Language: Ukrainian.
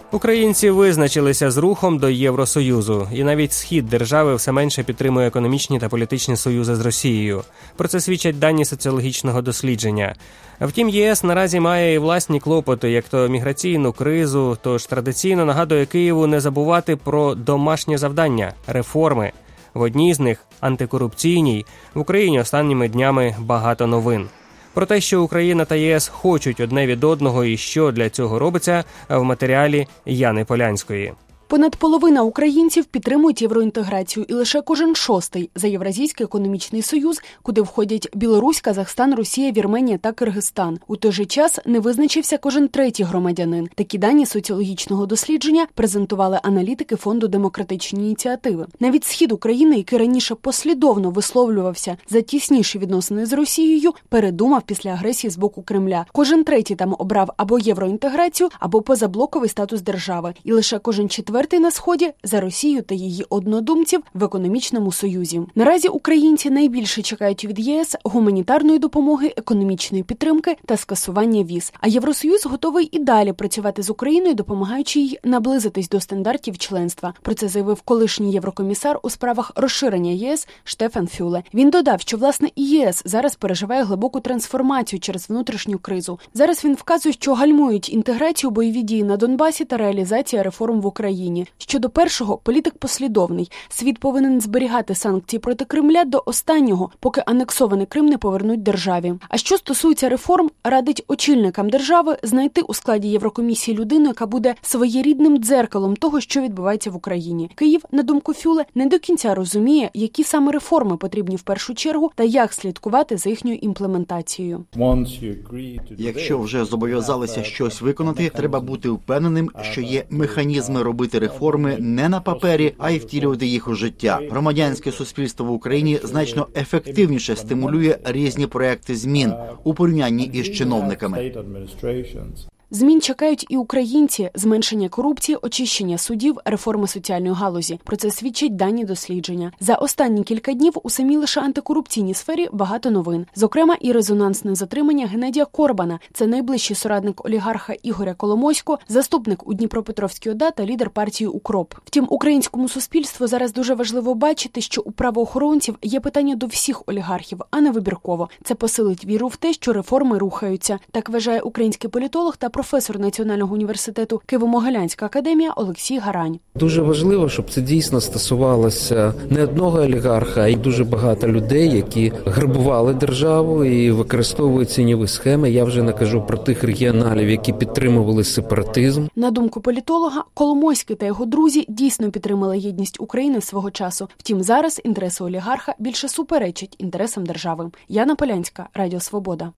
Українці визначилися з рухом до Євросоюзу, і навіть схід держави все менше підтримує економічні та політичні союзи з Росією. Про це свідчать дані соціологічного дослідження. Втім, ЄС наразі має і власні клопоти, як то міграційну кризу, тож традиційно нагадує Києву не забувати про домашнє завдання – реформи. В одній з них, антикорупційній, в Україні останніми днями багато новин. Про те, що Україна та ЄС хочуть одне від одного і що для цього робиться, в матеріалі Яни Полянської. Понад половина українців підтримують євроінтеграцію, і лише кожен шостий – за Євразійський економічний союз, куди входять Білорусь, Казахстан, Росія, Вірменія та Киргизстан. У той же час не визначився кожен третій громадянин. Такі дані соціологічного дослідження презентували аналітики Фонду демократичні ініціативи. Навіть схід України, який раніше послідовно висловлювався за тісніші відносини з Росією, передумав після агресії з боку Кремля. Кожен третій там обрав або євроінтеграцію, або позаблоковий статус держави. І лише кожен четвертий на Сході за Росію та її однодумців в економічному союзі. Наразі українці найбільше чекають від ЄС гуманітарної допомоги, економічної підтримки та скасування віз. А Євросоюз готовий і далі працювати з Україною, допомагаючи їй наблизитись до стандартів членства. Про це заявив колишній єврокомісар у справах розширення ЄС Штефан Фюле. Він додав, що, власне, і ЄС зараз переживає глибоку трансформацію через внутрішню кризу. Зараз він вказує, що гальмують інтеграцію, бойові дії на Донбасі та реалізація реформ в Україні. Щодо першого, політик послідовний. Світ повинен зберігати санкції проти Кремля до останнього, поки анексований Крим не повернуть державі. А що стосується реформ, радить очільникам держави знайти у складі Єврокомісії людину, яка буде своєрідним дзеркалом того, що відбувається в Україні. Київ, на думку Фюле, не до кінця розуміє, які саме реформи потрібні в першу чергу та як слідкувати за їхньою імплементацією. Якщо вже зобов'язалися щось виконати, треба бути впевненим, що є механізми робити реформи не на папері, а й втілювати їх у життя. Громадянське суспільство в Україні значно ефективніше стимулює різні проекти змін у порівнянні із чиновниками. Змін чекають і українці – зменшення корупції, очищення судів, реформи соціальної галузі. Про це свідчать дані дослідження. За останні кілька днів у самій лише антикорупційній сфері багато новин. Зокрема, і резонансне затримання Геннадія Корбана – це найближчий соратник олігарха Ігоря Коломойського, заступник у Дніпропетровській ОДА та лідер партії «Укроп». Втім, українському суспільству зараз дуже важливо бачити, що у правоохоронців є питання до всіх олігархів, а не вибірково. Це посилить віру в те, що реформи рухаються. Так вважає український політолог та професор Національного університету Києво-Могилянська академія Олексій Гарань. Дуже важливо, щоб це дійсно стосувалося не одного олігарха, а й дуже багато людей, які грабували державу і використовують тіньові схеми. Я вже не кажу про тих регіоналів, які підтримували сепаратизм. На думку політолога, Коломойський та його друзі дійсно підтримали єдність України свого часу. Втім, зараз інтереси олігарха більше суперечать інтересам держави. Яна Полянська, Радіо Свобода.